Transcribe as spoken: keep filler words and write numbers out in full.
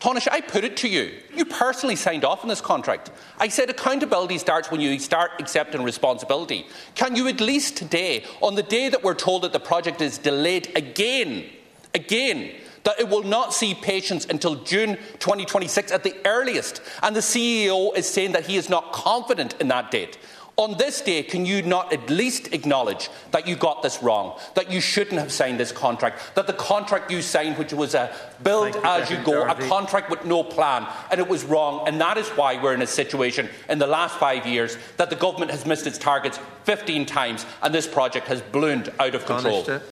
Taoiseach, I put it to you. You personally signed off on this contract. I said accountability starts when you start accepting responsibility. Can you at least today, on the day that we're told that the project is delayed again, again, that it will not see patients until June twenty twenty-six at the earliest, and the C E O is saying that he is not confident in that date. On this day, can you not at least acknowledge that you got this wrong, that you shouldn't have signed this contract, that the contract you signed, which was a build you, as you go, Darby. a contract with no plan, and it was wrong, and that is why we're in a situation in the last five years that the government has missed its targets fifteen times, and this project has ballooned out of control.